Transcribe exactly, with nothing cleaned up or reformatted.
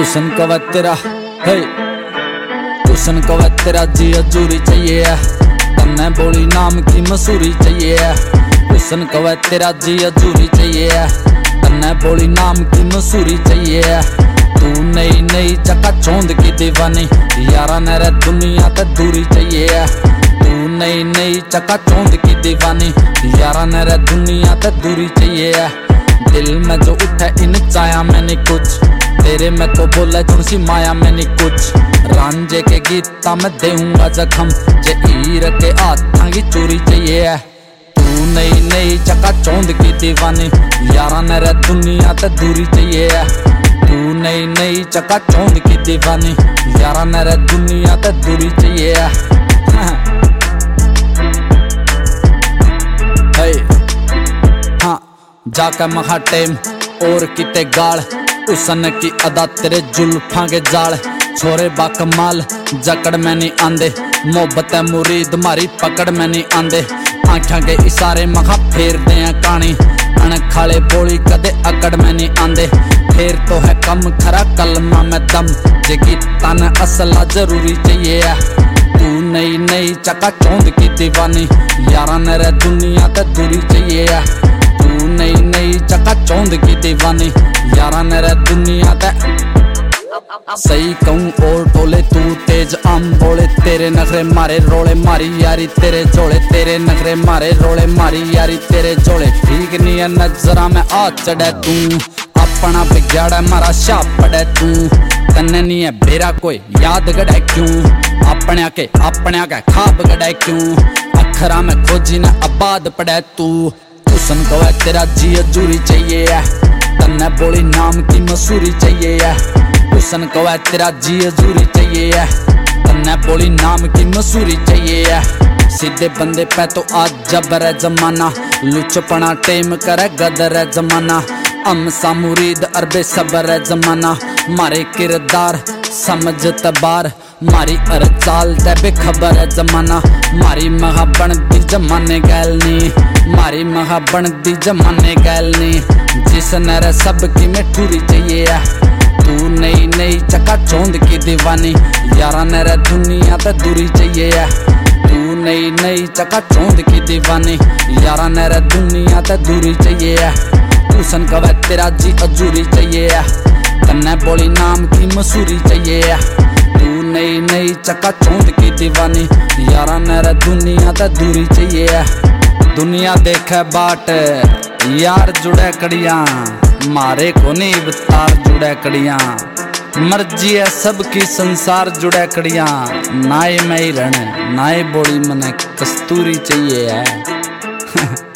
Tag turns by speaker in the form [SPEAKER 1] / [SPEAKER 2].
[SPEAKER 1] हुसन कवा तेरा है, हुसन कवा तेरा जी अजूरी चाहिए है, तन्ने बोली नाम की मसूरी चाहिए है। हुसन कवा तेरा जी अजूरी चाहिए है, तन्ने बोली नाम की मसूरी चाहिए है। तू नई नई चका चौंद की दीवानी, यारा नरे दुनिया ते दूरी चाहिए है। तू नई नई चका चौंद की दीवानी, यारा नरे दुनिया ते दूरी चाहिए है। दिल में जो उठे इन चाया मैंने कुछ, तेरे में तो बोले तुलसी माया मैंने कुछ। रांझे के गीता में देऊंगा जख्म, जे ईर के हाथां की चोरी चाहिए है। तू नई नई चका चौंद की दीवानी, यारा नरे दुनिया ते दूरी चाहिए है। तू नई नई चका चौंद की दीवानी, यारा नरे दुनिया ते दूरी चाहिए है। हाँ जाके महा टेम और किते गाल, उसन की अदा तेरे जुल्फां के जाल। छोरे बाकमाल जकड़ में नहीं आंदे, मोहब्बत मुरीद मारी पकड़ में नहीं आंदे। आँखों के इशारे महा फेरते हैं कहानी, अणखाले बोली कदे अकड़ में नहीं आंदे। फेर तो है कम खरा कलमा में दम, जे गीता न असला जरूरी चाहिए है। तू नई नई चका चौंद की दीवानी, यारा नरे दुनिया ते दूरी चाहिए है। तू नई नई चका चौंद की दीवानी, यारा नरे दुनिया ते सही कहूँ और टोले तू तेज आम बोले। तेरे नखरे मारे रोले मारी यारी तेरे जोड़े, तेरे नखरे मारे रोले मारी यारी तेरे जोड़े। ठीक नहीं है नजरा में आ चढ़े तू, अपना बिगाड़ा मारा शाप पड़े तू। तन्ने नहीं है बेरा कोई याद गड़े क्यों, अपने के अपने के खाब गड़े क्यों। अखरा में खोजी न आबाद पड़े तू। हुसन कवा तेरा जी अजूरी चाहिए है, तन्ने बोली नाम की मसूरी चाहिए है। हुसन कवा तेरा जी अजूरी चाहिए है, तन्ने बोली नाम की मसूरी चाहिए है। सीधे बंदे पे तो आज जबर है जमाना, लुचपना टेम करे गदर है जमाना। हम सा मुरीद अरबे सबर है जमाना, मारे किरदार समझ तबार। मारी अर चाल ते बेखबर है जमाना, मारी महा बनती जमाने गैलनी, मारी महा बनती जमाने गैलनी। जिस नर सबकी में ठूरी चाहिए है। तू नई नई चका चौंद की दीवानी, यारा नरे दुनिया ते दूरी चाहिए है। तू नई नई चका चौंद की दीवानी, यारा नरे दुनिया ते दूरी चाहिए है। हुसन कवा तेरा जी अजूरी चाहिए है, तन्ने बोली नाम की मसूरी चाहिए है। तू नई नई चका चौंद की दीवानी, यारा नरे दुनिया ते दूरी चाहिए है। दुनिया देखे बाट यार जुड़े कड़ियाँ, मारे को नहीं अवतार जुड़े कड़ियाँ। मर्जी है सबकी संसार जुड़े कड़ियाँ, नाए में ही रहने नाए बोली मने कस्तूरी चाहिए है।